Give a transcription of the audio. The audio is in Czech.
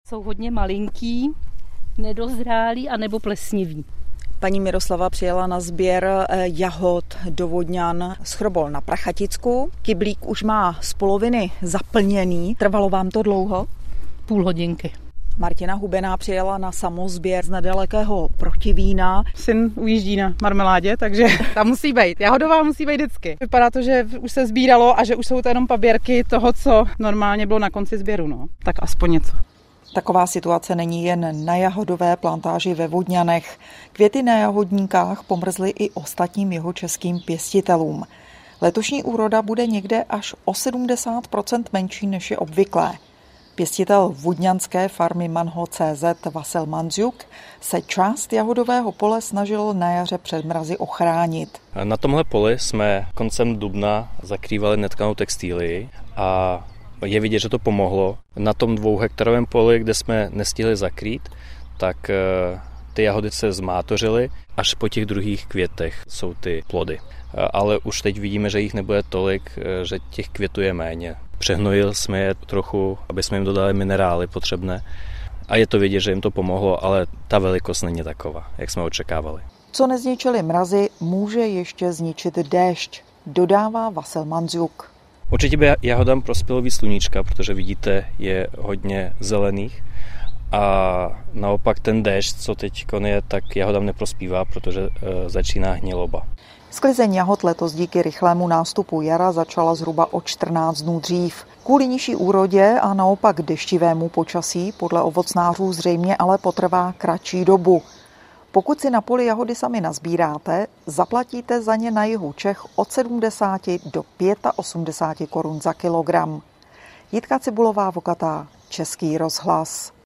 Jsou hodně malinký, nedozrálý a nebo plesnivý. Paní Miroslava přijela na sběr jahod do Vodňan z Chrobol na Prachaticku. Kyblík už má z poloviny zaplněný. Trvalo vám to dlouho? Půl hodinky. Martina Hubená přijela na samosběr z nedalekého Protivína. Syn ujíždí na marmeládě, takže tam musí být. Jahodová musí být vždycky. Vypadá to, že už se sbíralo a že už jsou to jenom paběrky toho, co normálně bylo na konci sběru. No. Tak aspoň něco. Taková situace není jen na jahodové plantáži ve Vodňanech. Květy na jahodníkách pomrzly i ostatním jihočeským pěstitelům. Letošní úroda bude někde až o 70% menší, než je obvyklé. Pěstitel vodňanské farmy Manho.cz Vasil Mandziuk se část jahodového pole snažil na jaře před mrazy ochránit. Na tomhle poli jsme koncem dubna zakrývali netkanou textílii a je vidět, že to pomohlo. Na tom 2hektarovém poli, kde jsme nestihli zakrýt, tak ty jahody se zmátořily, až po těch druhých květech jsou ty plody. Ale už teď vidíme, že jich nebude tolik, že těch květů je méně. Přehnojil jsme je trochu, aby jsme jim dodali minerály potřebné a je to vidět, že jim to pomohlo, ale ta velikost není taková, jak jsme očekávali. Co nezničili mrazy, může ještě zničit déšť, dodává Vasil Mandziuk. Určitě by jahodám prospělo víc sluníčka, protože vidíte, je hodně zelených a naopak ten déšť, co teď je, tak jahodám neprospívá, protože začíná hniloba. Sklizeň jahod letos díky rychlému nástupu jara začala zhruba o 14 dnů dřív. Kvůli nižší úrodě a naopak deštivému počasí podle ovocnářů zřejmě ale potrvá kratší dobu. Pokud si na poli jahody sami nazbíráte, zaplatíte za ně na jihu Čech od 70 do 85 korun za kilogram. Jitka Cibulová-Vokatá, Český rozhlas.